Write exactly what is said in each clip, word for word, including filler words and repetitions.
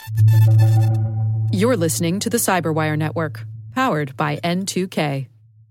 You're listening to the Cyberwire Network, powered by N two K.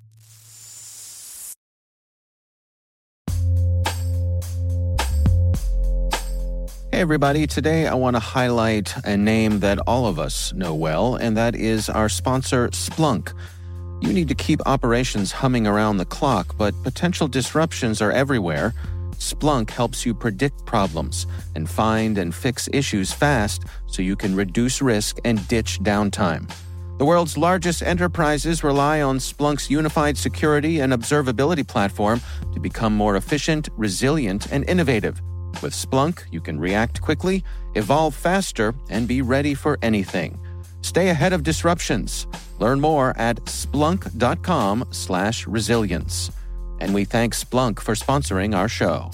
Hey everybody, today I want to highlight a name that all of us know well, and that is our sponsor, Splunk. You need to keep operations humming around the clock, but potential disruptions are everywhere. Splunk helps you predict problems and find and fix issues fast so you can reduce risk and ditch downtime. The world's largest enterprises rely on Splunk's unified security and observability platform to become more efficient, resilient, and innovative. With Splunk, you can react quickly, evolve faster, and be ready for anything. Stay ahead of disruptions. Learn more at splunk.com slash resilience. And we thank Splunk for sponsoring our show.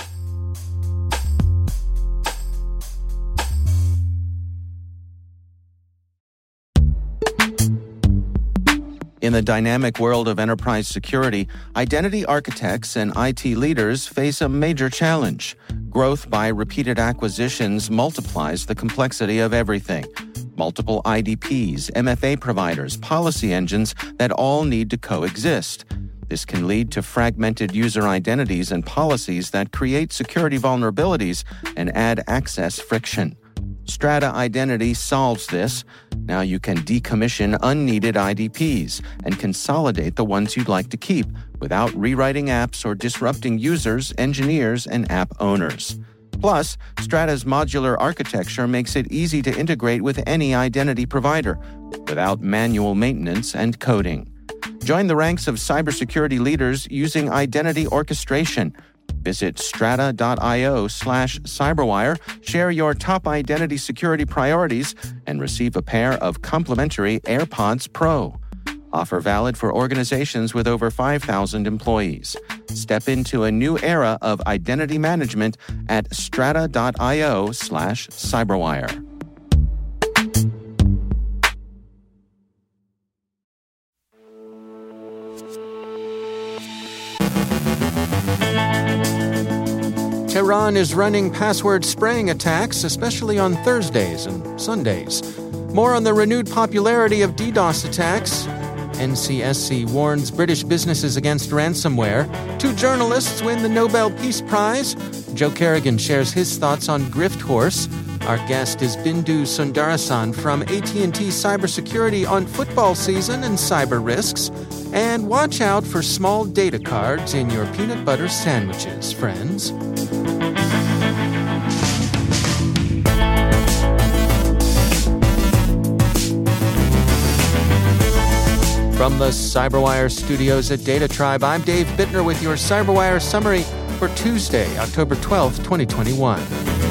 In the dynamic world of enterprise security, identity architects and I T leaders face a major challenge. Growth by repeated acquisitions multiplies the complexity of everything. Multiple I D Ps, M F A providers, policy engines that all need to coexist. This can lead to fragmented user identities and policies that create security vulnerabilities and add access friction. Strata Identity solves this. Now you can decommission unneeded I D Ps and consolidate the ones you'd like to keep without rewriting apps or disrupting users, engineers, and app owners. Plus, Strata's modular architecture makes it easy to integrate with any identity provider without manual maintenance and coding. Join the ranks of cybersecurity leaders using identity orchestration. Visit strata.io slash cyberwire, share your top identity security priorities, and receive a pair of complimentary AirPods Pro. Offer valid for organizations with over five thousand employees. Step into a new era of identity management at strata.io slash cyberwire. Tehran is running password spraying attacks, especially on Thursdays and Sundays. More on the renewed popularity of DDoS attacks. N C S C warns British businesses against ransomware. Two journalists win the Nobel Peace Prize. Joe Kerrigan shares his thoughts on Grift Horse. Our guest is Bindu Sundarasan from A T and T Cybersecurity on football season and cyber risks. And watch out for small data cards in your peanut butter sandwiches, friends. From the Cyberwire studios at Data Tribe, I'm Dave Bittner with your Cyberwire summary for Tuesday, October twelfth, twenty twenty-one.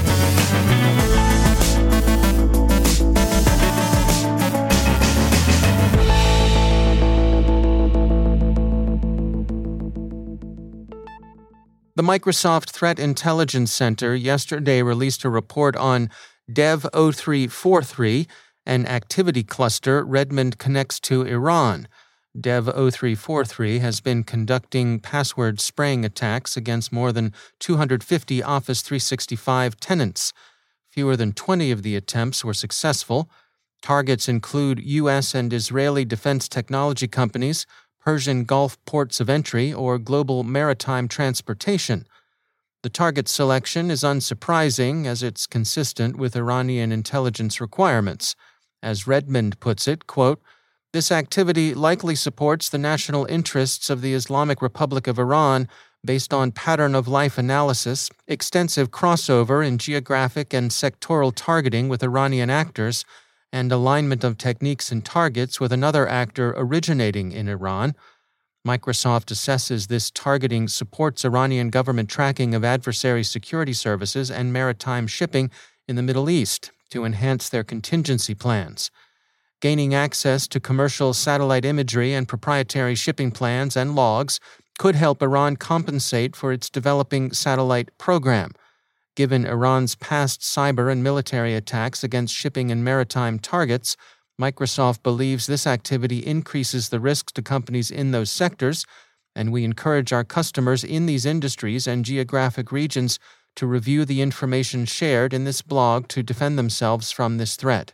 The Microsoft Threat Intelligence Center yesterday released a report on Dev zero three four three, an activity cluster Redmond connects to Iran. Dev zero three four three has been conducting password spraying attacks against more than two hundred fifty Office three sixty-five tenants. Fewer than twenty of the attempts were successful. Targets include U S and Israeli defense technology companies, Persian Gulf ports of entry, or global maritime transportation. The target selection is unsurprising as it's consistent with Iranian intelligence requirements. As Redmond puts it, quote, "This activity likely supports the national interests of the Islamic Republic of Iran based on pattern of life analysis, extensive crossover in geographic and sectoral targeting with Iranian actors, and alignment of techniques and targets with another actor originating in Iran. Microsoft assesses this targeting supports Iranian government tracking of adversary security services and maritime shipping in the Middle East to enhance their contingency plans. Gaining access to commercial satellite imagery and proprietary shipping plans and logs could help Iran compensate for its developing satellite program. Given Iran's past cyber and military attacks against shipping and maritime targets, Microsoft believes this activity increases the risks to companies in those sectors, and we encourage our customers in these industries and geographic regions to review the information shared in this blog to defend themselves from this threat."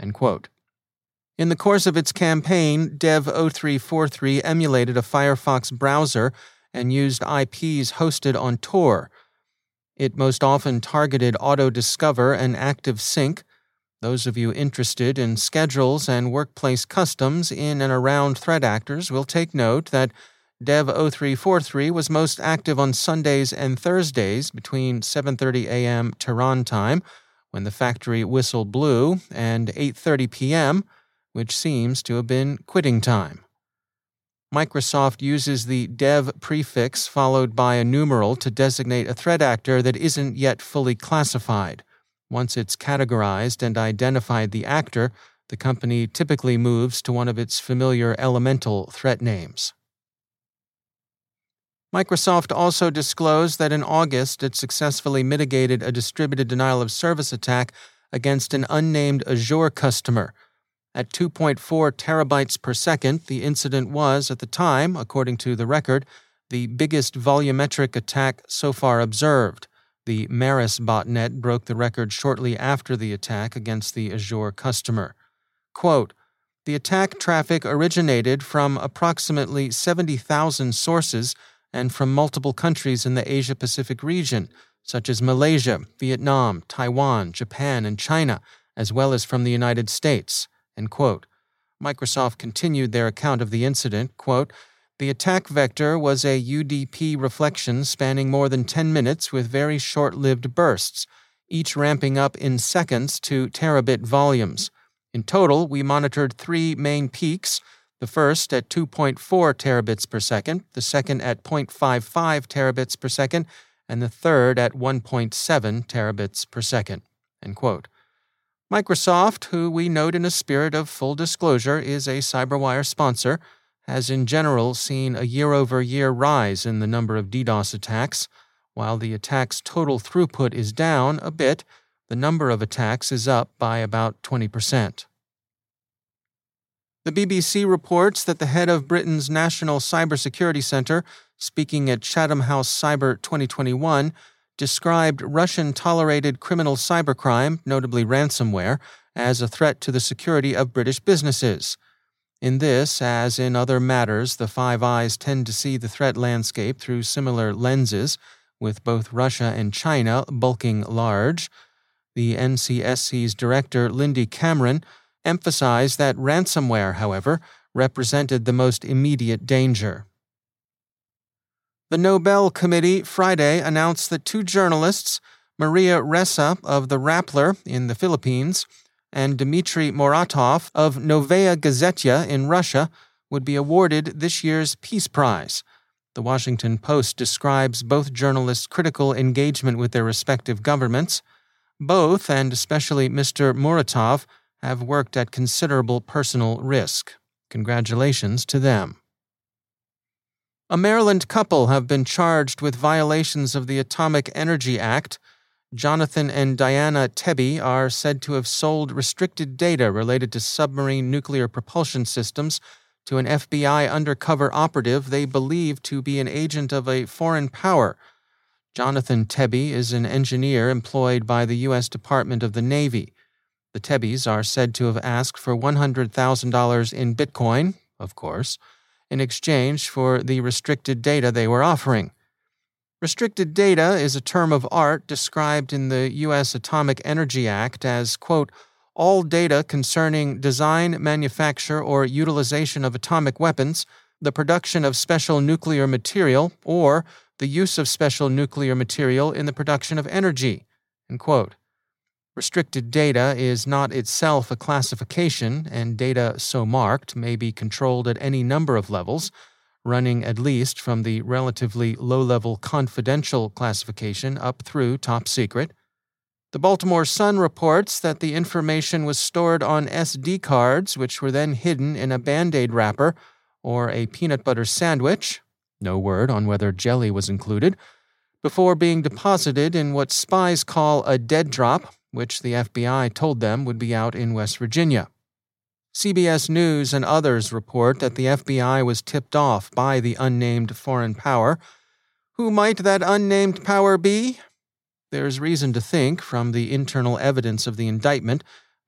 End quote. In the course of its campaign, Dev oh three four three emulated a Firefox browser and used I Ps hosted on Tor. It most often targeted Auto-Discover and ActiveSync. Those of you interested in schedules and workplace customs in and around threat actors will take note that Dev oh three four three was most active on Sundays and Thursdays between seven thirty a.m. Tehran time, when the factory whistle blew, and eight thirty p.m., which seems to have been quitting time. Microsoft uses the dev prefix followed by a numeral to designate a threat actor that isn't yet fully classified. Once it's categorized and identified the actor, the company typically moves to one of its familiar elemental threat names. Microsoft also disclosed that in August it successfully mitigated a distributed denial-of-service attack against an unnamed Azure customer. At two point four terabytes per second, the incident was, at the time, according to the record, the biggest volumetric attack so far observed. The Maris botnet broke the record shortly after the attack against the Azure customer. Quote, "The attack traffic originated from approximately seventy thousand sources and from multiple countries in the Asia-Pacific region, such as Malaysia, Vietnam, Taiwan, Japan, and China, as well as from the United States." End quote. Microsoft continued their account of the incident, quote, "The attack vector was a U D P reflection spanning more than ten minutes with very short-lived bursts, each ramping up in seconds to terabit volumes. In total, we monitored three main peaks, the first at two point four terabits per second, the second at zero point five five terabits per second, and the third at one point seven terabits per second." End quote. Microsoft, who we note in a spirit of full disclosure is a CyberWire sponsor, has in general seen a year-over-year rise in the number of DDoS attacks. While the attack's total throughput is down a bit, the number of attacks is up by about twenty percent. The B B C reports that the head of Britain's National Cybersecurity Centre, speaking at Chatham House Cyber twenty twenty-one, described Russian-tolerated criminal cybercrime, notably ransomware, as a threat to the security of British businesses. In this, as in other matters, the Five Eyes tend to see the threat landscape through similar lenses, with both Russia and China bulking large. The N C S C's director, Lindy Cameron, emphasized that ransomware, however, represented the most immediate danger. The Nobel Committee Friday announced that two journalists, Maria Ressa of the Rappler in the Philippines and Dmitry Muratov of Novaya Gazeta in Russia, would be awarded this year's Peace Prize. The Washington Post describes both journalists' critical engagement with their respective governments. Both, and especially Mister Muratov, have worked at considerable personal risk. Congratulations to them. A Maryland couple have been charged with violations of the Atomic Energy Act. Jonathan and Diana Tebby are said to have sold restricted data related to submarine nuclear propulsion systems to an F B I undercover operative they believe to be an agent of a foreign power. Jonathan Tebby is an engineer employed by the U S Department of the Navy. The Tebbys are said to have asked for one hundred thousand dollars in Bitcoin, of course, in exchange for the restricted data they were offering. Restricted data is a term of art described in the U S Atomic Energy Act as, quote, all data concerning design, manufacture, or utilization of atomic weapons, the production of special nuclear material, or the use of special nuclear material in the production of energy, end quote. Restricted data is not itself a classification, and data so marked may be controlled at any number of levels, running at least from the relatively low-level confidential classification up through top secret. The Baltimore Sun reports that the information was stored on S D cards, which were then hidden in a Band-Aid wrapper or a peanut butter sandwich, no word on whether jelly was included, before being deposited in what spies call a dead drop, which the F B I told them would be out in West Virginia. C B S News and others report that the F B I was tipped off by the unnamed foreign power. Who might that unnamed power be? There's reason to think, from the internal evidence of the indictment,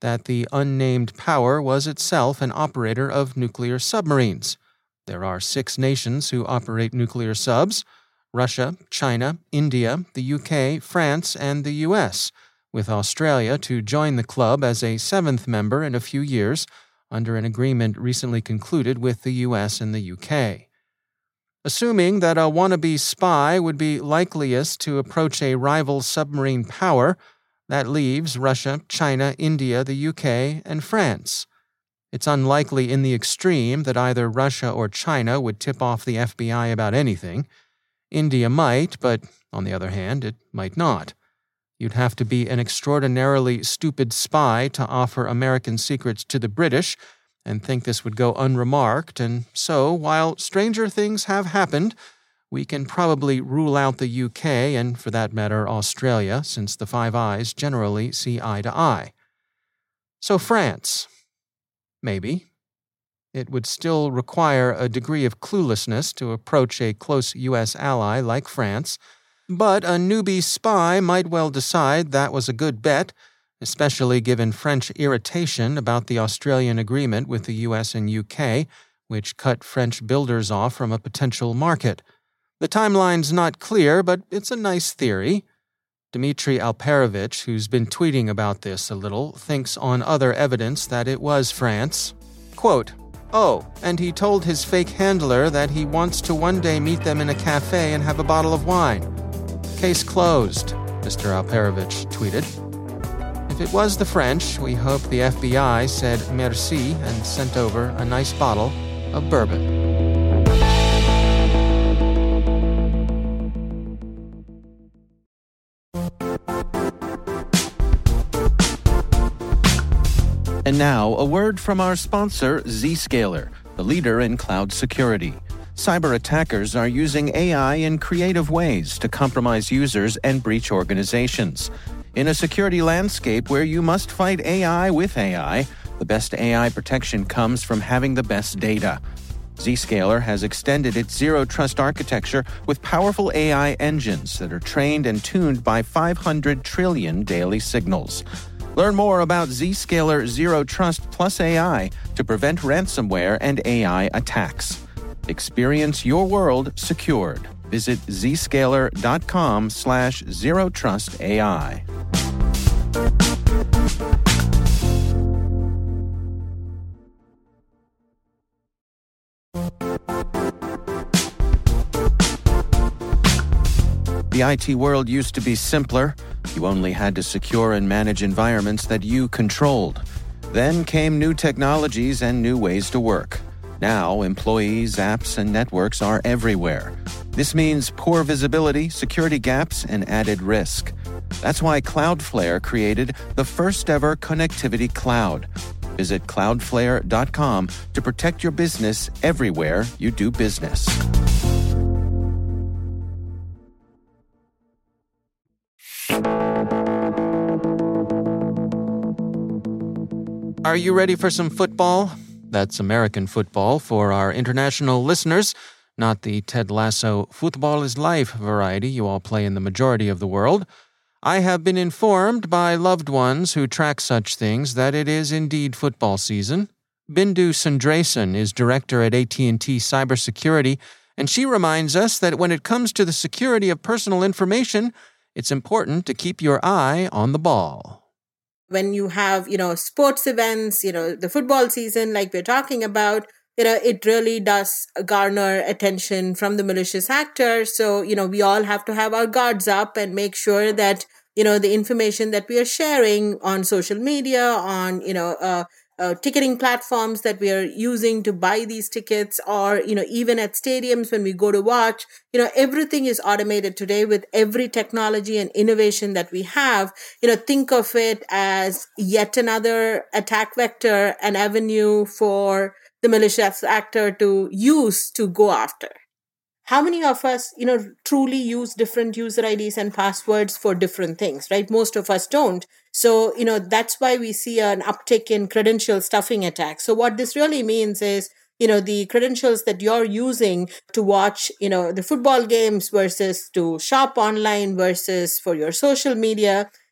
that the unnamed power was itself an operator of nuclear submarines. There are six nations who operate nuclear subs: Russia, China, India, the U K, France, and the U S, with Australia to join the club as a seventh member in a few years under an agreement recently concluded with the U S and the U K. Assuming that a wannabe spy would be likeliest to approach a rival submarine power, that leaves Russia, China, India, the U K, and France. It's unlikely in the extreme that either Russia or China would tip off the F B I about anything. India might, but on the other hand, it might not. You'd have to be an extraordinarily stupid spy to offer American secrets to the British and think this would go unremarked, and so, while stranger things have happened, we can probably rule out the U K and, for that matter, Australia, since the Five Eyes generally see eye to eye. So France. Maybe. It would still require a degree of cluelessness to approach a close U S ally like France, but a newbie spy might well decide that was a good bet, especially given French irritation about the Australian agreement with the U S and U K, which cut French builders off from a potential market. The timeline's not clear, but it's a nice theory. Dmitry Alperovitch, who's been tweeting about this a little, thinks on other evidence that it was France. Quote, "Oh, and he told his fake handler that he wants to one day meet them in a cafe and have a bottle of wine. Case closed," Mister Alperovitch tweeted. If it was the French, we hope the F B I said merci and sent over a nice bottle of bourbon. And now, a word from our sponsor, Zscaler, the leader in cloud security. Cyber attackers are using A I in creative ways to compromise users and breach organizations. In a security landscape where you must fight A I with A I, the best A I protection comes from having the best data. Zscaler has extended its zero-trust architecture with powerful A I engines that are trained and tuned by five hundred trillion daily signals. Learn more about Zscaler Zero Trust Plus A I to prevent ransomware and A I attacks. Experience your world secured. Visit zscaler.com slash zero trust AI. The I T world used to be simpler. You only had to secure and manage environments that you controlled. Then came new technologies and new ways to work. Now, employees, apps, and networks are everywhere. This means poor visibility, security gaps, and added risk. That's why Cloudflare created the first-ever connectivity cloud. Visit cloudflare dot com to protect your business everywhere you do business. Are you ready for some football? That's American football for our international listeners, not the Ted Lasso football is life variety you all play in the majority of the world. I have been informed by loved ones who track such things that it is indeed football season. Bindu Sundrasan is director at A T and T Cybersecurity, and she reminds us that when it comes to the security of personal information, it's important to keep your eye on the ball. When you have, you know, sports events, you know, the football season like we're talking about, you know, it really does garner attention from the malicious actors. So, you know, we all have to have our guards up and make sure that, you know, the information that we are sharing on social media, on, you know, uh, uh, ticketing platforms that we are using to buy these tickets, or, you know, even at stadiums when we go to watch, you know, everything is automated today with every technology and innovation that we have. You know, think of it as yet another attack vector, an avenue for the malicious actor to use to go after. How many of us, you know, truly use different user I Ds and passwords for different things, right? Most of us don't. So, you know, that's why we see an uptick in credential stuffing attacks. So what this really means is, you know, the credentials that you're using to watch, you know, the football games versus to shop online versus for your social media,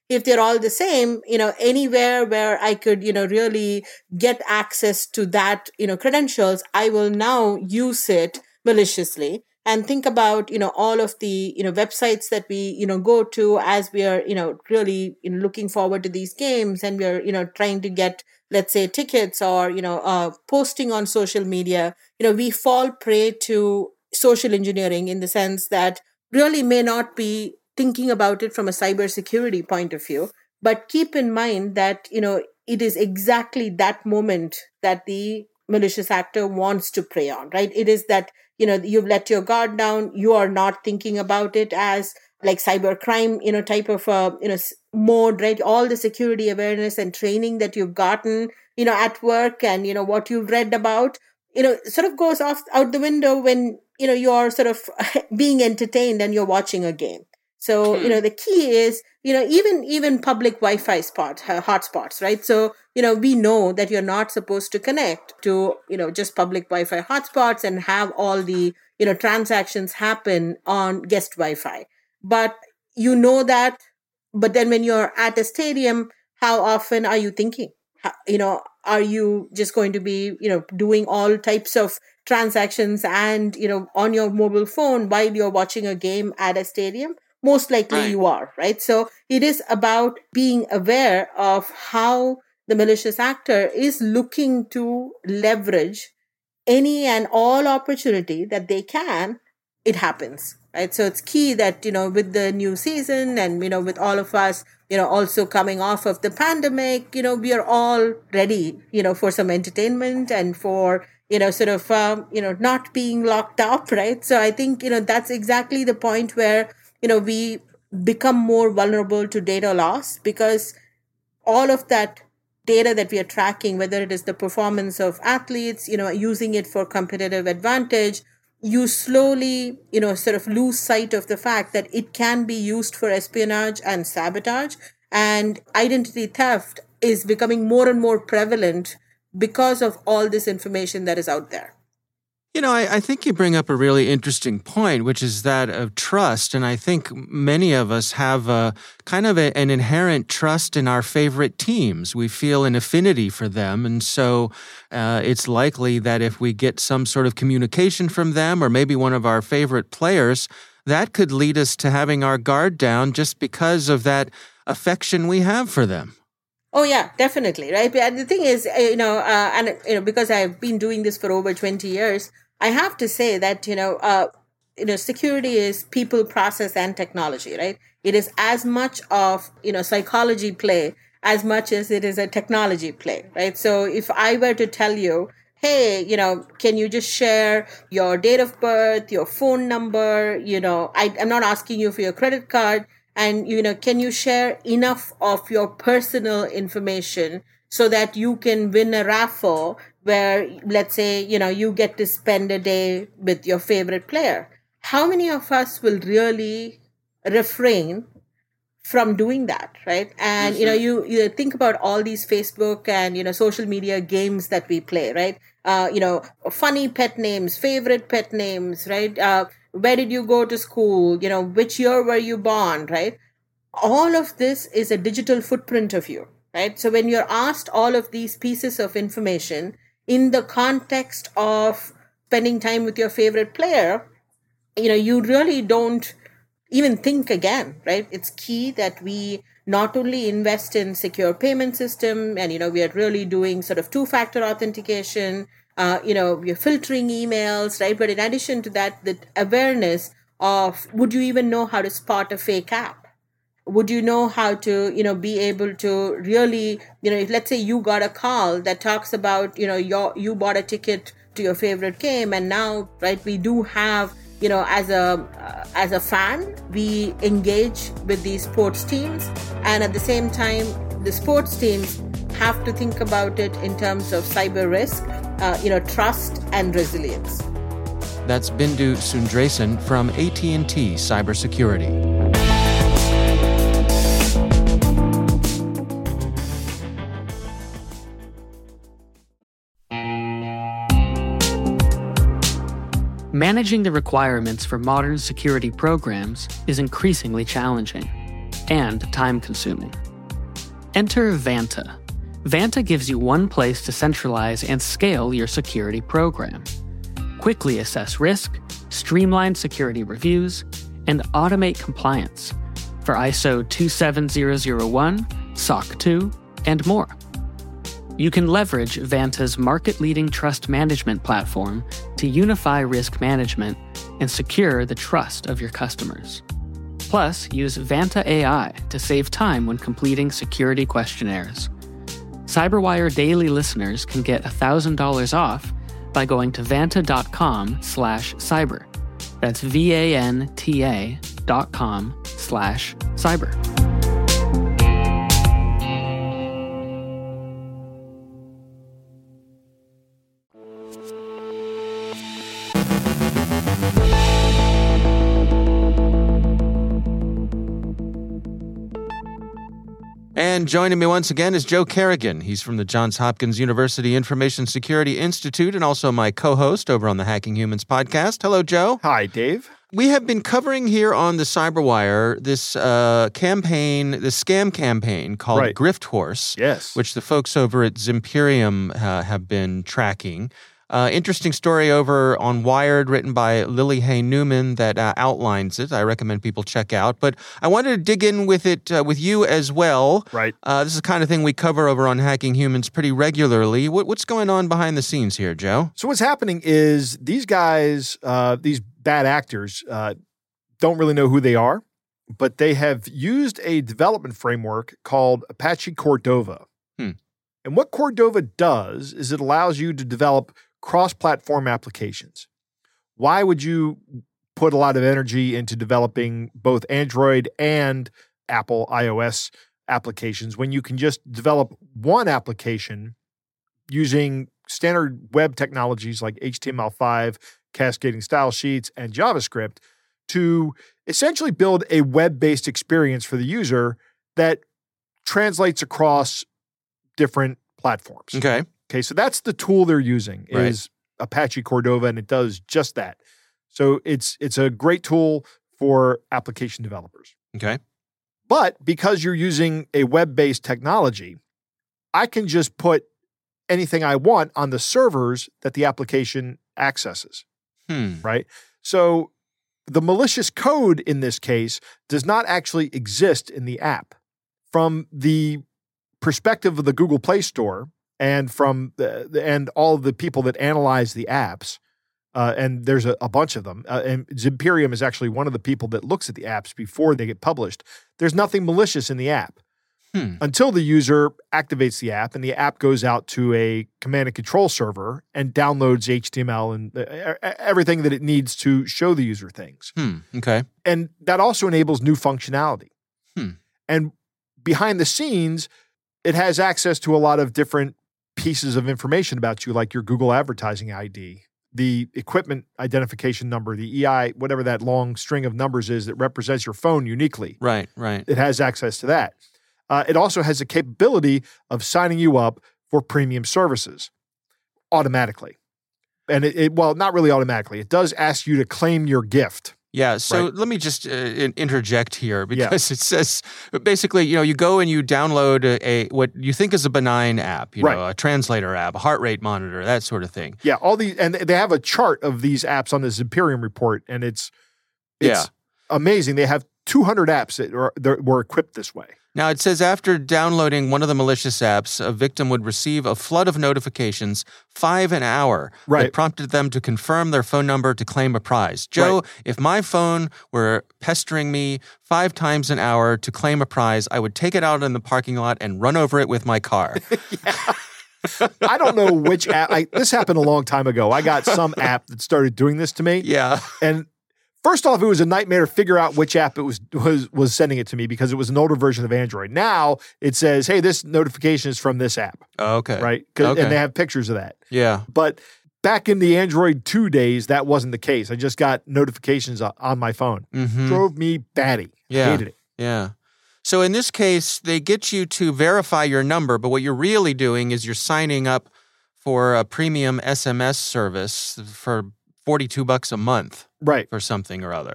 if they're all the same, you know, anywhere where I could, you know, really get access to that, you know, credentials, I will now use it maliciously. And think about, you know, all of the, you know, websites that we, you know, go to as we are, you know, really you know, looking forward to these games, and we're, you know, trying to get, let's say, tickets, or, you know, uh, posting on social media. You know, we fall prey to social engineering in the sense that really may not be thinking about it from a cybersecurity point of view, but keep in mind that, you know, it is exactly that moment that the malicious actor wants to prey on, right? It is that, you know, you've let your guard down. You are not thinking about it as like cyber crime, you know, type of, uh, you know, mode, right? All the security awareness and training that you've gotten, you know, at work, and, you know, what you've read about, you know, sort of goes off out the window when, you know, you're sort of being entertained and you're watching a game. So, you know, the key is, you know, even, even public Wi-Fi spot, uh, hotspots, right? So, you know, we know that you're not supposed to connect to, you know, just public Wi-Fi hotspots and have all the, you know, transactions happen on guest Wi-Fi. But you know that, but then when you're at a stadium, how often are you thinking? How, you know, are you just going to be, you know, doing all types of transactions and, you know, on your mobile phone while you're watching a game at a stadium? Most likely right. You are, right? So it is about being aware of how the malicious actor is looking to leverage any and all opportunity that they can. It happens, right? So it's key that, you know, with the new season and, you know, with all of us, you know, also coming off of the pandemic, you know, we are all ready, you know, for some entertainment and for, you know, sort of, um, you know, not being locked up, right? So I think, you know, that's exactly the point where, you know, we become more vulnerable to data loss, because all of that data that we are tracking, whether it is the performance of athletes, you know, using it for competitive advantage, you slowly, you know, sort of lose sight of the fact that it can be used for espionage and sabotage. And identity theft is becoming more and more prevalent because of all this information that is out there. You know, I, I think you bring up a really interesting point, which is that of trust. And I think many of us have a kind of a, an inherent trust in our favorite teams. We feel an affinity for them. And so uh, it's likely that if we get some sort of communication from them, or maybe one of our favorite players, that could lead us to having our guard down just because of that affection we have for them. Oh, yeah, definitely. Right. But the thing is, you know, uh, and, you know, because I've been doing this for over twenty years, I have to say that, you know, uh, you know, security is people, process, and technology, right? It is as much of, you know, psychology play as much as it is a technology play, right? So if I were to tell you, hey, you know, can you just share your date of birth, your phone number, you know, I, I'm not asking you for your credit card. And, you know, can you share enough of your personal information so that you can win a raffle where, let's say, you know, you get to spend a day with your favorite player? How many of us will really refrain from doing that, right? And, mm-hmm. you know, you, you think about all these Facebook and, you know, social media games that we play, right? Uh, you know, funny pet names, favorite pet names, right? Uh, where did you go to school? You know, which year were you born, right? All of this is a digital footprint of you, right? So when you're asked all of these pieces of information in the context of spending time with your favorite player, you know, you really don't even think again, right? It's key that we not only invest in secure payment system and, you know, we are really doing sort of two-factor authentication, uh, you know, we're filtering emails, right? But in addition to that, the awareness of, would you even know how to spot a fake app? Would you know how to, you know, be able to really, you know, if let's say you got a call that talks about, you know, your, you bought a ticket to your favorite game, and now, right, we do have, you know, as a uh, as a fan, we engage with these sports teams, and at the same time, the sports teams have to think about it in terms of cyber risk, uh, you know, trust and resilience. That's Bindu Sundaresan from A T and T Cybersecurity. Managing the requirements for modern security programs is increasingly challenging. and time-consuming. Enter Vanta. Vanta gives you one place to centralize and scale your security program. Quickly assess risk, streamline security reviews, and automate compliance for I S O two seven zero zero one, S O C two, and more. You can leverage Vanta's market-leading trust management platform to unify risk management and secure the trust of your customers. Plus, use Vanta A I to save time when completing security questionnaires. CyberWire Daily listeners can get one thousand dollars off by going to vanta.com slash cyber. That's V-A-N-T-A dot com slash cyber. And joining me once again is Joe Carrigan. He's from the Johns Hopkins University Information Security Institute and also my co-host over on the Hacking Humans podcast. Hello, Joe. Hi, Dave. We have been covering here on the CyberWire this uh, campaign, this scam campaign called right. Grift Horse, yes. which the folks over at Zimperium uh, have been tracking. Uh, interesting story over on Wired written by Lily Hay Newman that uh, outlines it. I recommend people check out. But I wanted to dig in with it uh, with you as well. Right. Uh, this is the kind of thing we cover over on Hacking Humans pretty regularly. What, what's going on behind the scenes here, Joe? So what's happening is these guys, uh, these bad actors, uh, don't really know who they are, but they have used a development framework called Apache Cordova. Hmm. And what Cordova does is it allows you to develop cross-platform applications. Why would you put a lot of energy into developing both Android and Apple iOS applications when you can just develop one application using standard web technologies like H T M L five, cascading style sheets, and JavaScript to essentially build a web-based experience for the user that translates across different platforms. Okay. Okay, so that's the tool they're using Right. is Apache Cordova, and it does just that. So it's it's a great tool for application developers. Okay. But because you're using a web-based technology, I can just put anything I want on the servers that the application accesses, Hmm. right? So the malicious code in this case does not actually exist in the app. From the perspective of the Google Play Store, and from the, the and all of the people that analyze the apps, uh, and there's a, a bunch of them, uh, and Zimperium is actually one of the people that looks at the apps before they get published. There's nothing malicious in the app Hmm. until the user activates the app, and the app goes out to a command and control server and downloads H T M L and uh, everything that it needs to show the user things. Hmm. Okay. And that also enables new functionality. Hmm. And behind the scenes, it has access to a lot of different pieces of information about you, like your Google advertising I D, the equipment identification number, the E I, whatever that long string of numbers is that represents your phone uniquely. Right. Right. It has access to that. Uh, it also has the capability of signing you up for premium services automatically. And it, it, well, not really automatically. It does ask you to claim your gift. Yeah, so Right. let me just uh, in- interject here because it says basically, you know, you go and you download a, a what you think is a benign app, you Right. know, a translator app, a heart rate monitor, that sort of thing. Yeah, all these, and they have a chart of these apps on the Zimperium report, and it's it's Yeah. amazing. They have two hundred apps that, are, that were equipped this way. Now, it says after downloading one of the malicious apps, a victim would receive a flood of notifications, five an hour, Right. that prompted them to confirm their phone number to claim a prize. Joe, Right. if my phone were pestering me five times an hour to claim a prize, I would take it out in the parking lot and run over it with my car. I don't know which app. I, this happened a long time ago. I got some app that started doing this to me. Yeah. And first off, it was a nightmare to figure out which app it was was was sending it to me because it was an older version of Android. Now it says, "Hey, this notification is from this app," Okay. right? 'Cause- Okay. And they have pictures of that. Yeah. But back in the Android two days, that wasn't the case. I just got notifications on, on my phone. Mm-hmm. Drove me batty. Yeah. Hated it. Yeah. So in this case, they get you to verify your number, but what you're really doing is you're signing up for a premium S M S service for forty-two bucks a month Right. for something or other.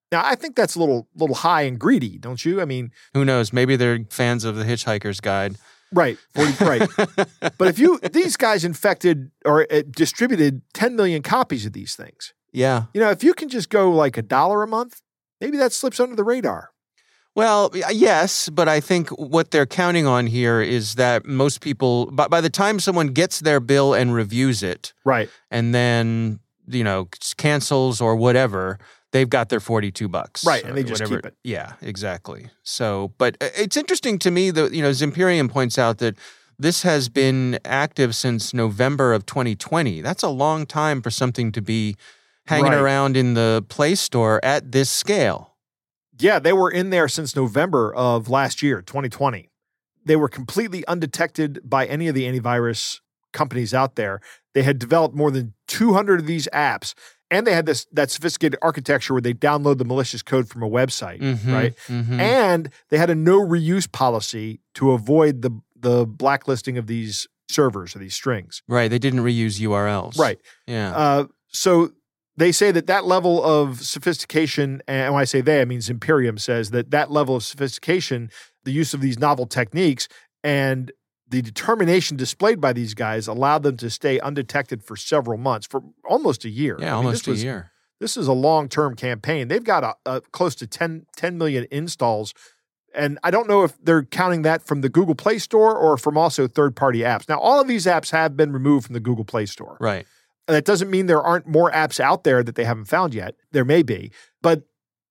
Now, I think that's a little little high and greedy, don't you? I mean, who knows? Maybe they're fans of the Hitchhiker's Guide. Right, forty, right. But if you these guys infected or uh, distributed ten million copies of these things, yeah, you know, if you can just go like a dollar a month, maybe that slips under the radar. Well, yes, but I think what they're counting on here is that most people, by, by the time someone gets their bill and reviews it, right, and then you know cancels or whatever, they've got their forty-two bucks. Right, and they just whatever. keep it. Yeah, exactly. So, but it's interesting to me that, you know, Zimperium points out that this has been active since November of twenty twenty. That's a long time for something to be hanging right. around in the Play Store at this scale. Yeah, they were in there since November of last year, twenty twenty. They were completely undetected by any of the antivirus companies out there. They had developed more than two hundred of these apps. And they had this that sophisticated architecture where they download the malicious code from a website, mm-hmm, right? Mm-hmm. And they had a no reuse policy to avoid the the blacklisting of these servers or these strings. Right. They didn't reuse U R Ls. Right. Yeah. Uh, so they say that that level of sophistication, and when I say they, I mean Zimperium says that that level of sophistication, the use of these novel techniques, and the determination displayed by these guys allowed them to stay undetected for several months, for almost a year. Yeah, I mean, almost this was, a year. This is a long-term campaign. They've got a, a close to ten, ten million installs, and I don't know if they're counting that from the Google Play Store or from also third-party apps. Now, all of these apps have been removed from the Google Play Store. Right. And that doesn't mean there aren't more apps out there that they haven't found yet. There may be, but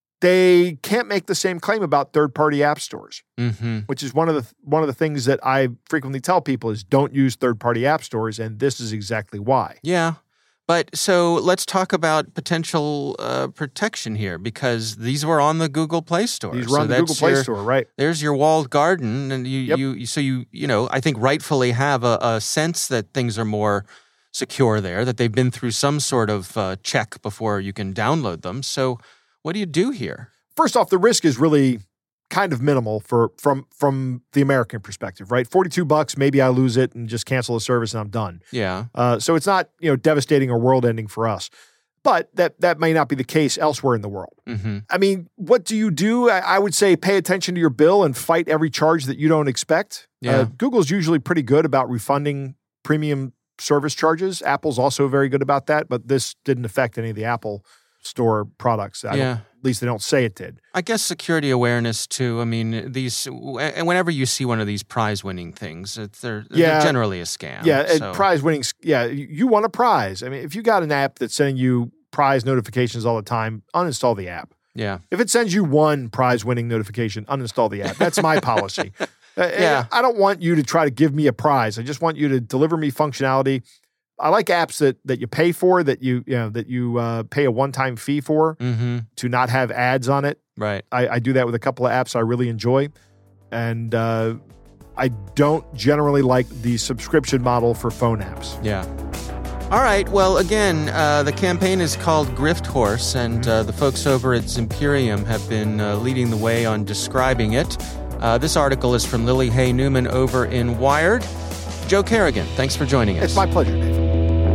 they can't make the same claim about third-party app stores, mm-hmm. which is one of the one of the things that I frequently tell people is don't use third-party app stores, and this is exactly why. Yeah. But so let's talk about potential uh, protection here, because these were on the Google Play Store. These were so on the Google Play your, Store, right? There's your walled garden, and you, Yep. you so you you know I think rightfully have a, a sense that things are more secure there, that they've been through some sort of uh, check before you can download them. So what do you do here? First off, the risk is really kind of minimal for from from the American perspective, right? forty-two bucks, maybe I lose it and just cancel the service and I'm done. Yeah. Uh, so it's not, you know, devastating or world-ending for us. But that that may not be the case elsewhere in the world. Mm-hmm. I mean, what do you do? I, I would say pay attention to your bill and fight every charge that you don't expect. Yeah. Uh, Google's usually pretty good about refunding premium service charges. Apple's also very good about that, but this didn't affect any of the Apple Store products. I Yeah. don't, at least they don't say it did. I guess security awareness too. I mean, these, and whenever you see one of these prize-winning things, it's, they're, Yeah. they're generally a scam. Yeah, and so. prize winning. Yeah, you you want a prize. I mean, if you got an app that's sending you prize notifications all the time, uninstall the app. Yeah. If it sends you one prize winning notification, uninstall the app. That's my policy. Uh, Yeah. I don't want you to try to give me a prize. I just want you to deliver me functionality. I like apps that that you pay for, that you you know that you uh, pay a one time fee for, Mm-hmm. to not have ads on it. Right. I, I do that with a couple of apps I really enjoy, and uh, I don't generally like the subscription model for phone apps. Yeah. All right. Well, again, uh, the campaign is called Grift Horse, and uh, the folks over at Zimperium have been uh, leading the way on describing it. Uh, this article is from Lily Hay Newman over in Wired. Joe Carrigan, thanks for joining us. It's my pleasure, Dave.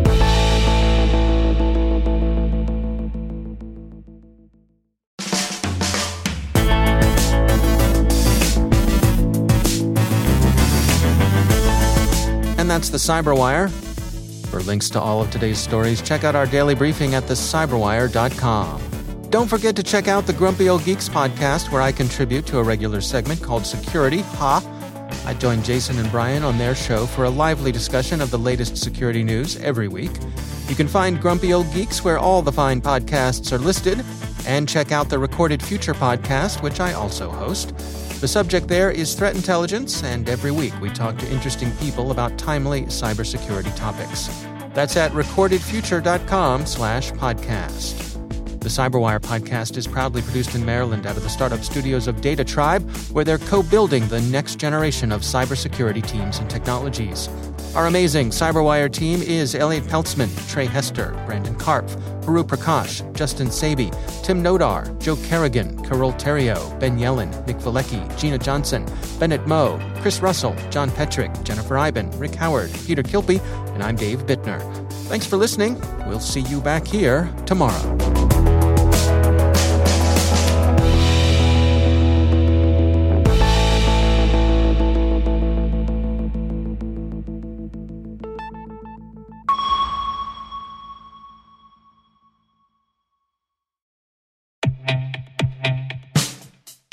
And that's the Cyberwire. For links to all of today's stories, check out our daily briefing at the cyberwire dot com. Don't forget to check out the Grumpy Old Geeks podcast, where I contribute to a regular segment called Security. Ha! I join Jason and Brian on their show for a lively discussion of the latest security news every week. You can find Grumpy Old Geeks where all the fine podcasts are listed, and check out the Recorded Future podcast, which I also host. The subject there is threat intelligence, and every week we talk to interesting people about timely cybersecurity topics. That's at recordedfuture.com slash podcast. The Cyberwire podcast is proudly produced in Maryland out of the startup studios of Data Tribe, where they're co-building the next generation of cybersecurity teams and technologies. Our amazing Cyberwire team is Elliot Peltzman, Trey Hester, Brandon Karpf, Haru Prakash, Justin Sabi, Tim Nodar, Joe Carrigan, Carol Terrio, Ben Yellen, Nick Valecki, Gina Johnson, Bennett Moe, Chris Russell, John Petrick, Jennifer Iben, Rick Howard, Peter Kilpie, and I'm Dave Bittner. Thanks for listening. We'll see you back here tomorrow.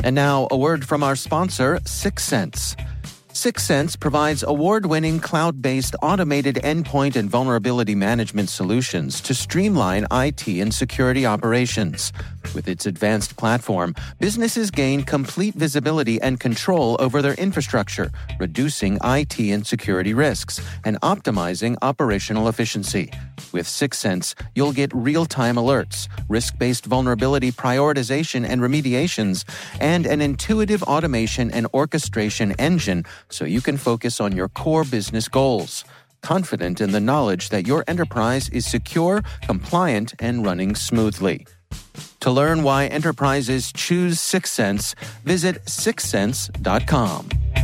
And now, a word from our sponsor, Six Sense. Six Sense provides award-winning cloud-based automated endpoint and vulnerability management solutions to streamline I T and security operations. With its advanced platform, businesses gain complete visibility and control over their infrastructure, reducing I T and security risks and optimizing operational efficiency. With Six Sense, you'll get real-time alerts, risk-based vulnerability prioritization and remediations, and an intuitive automation and orchestration engine so you can focus on your core business goals, confident in the knowledge that your enterprise is secure, compliant, and running smoothly. To learn why enterprises choose Six Sense, visit six sense dot com.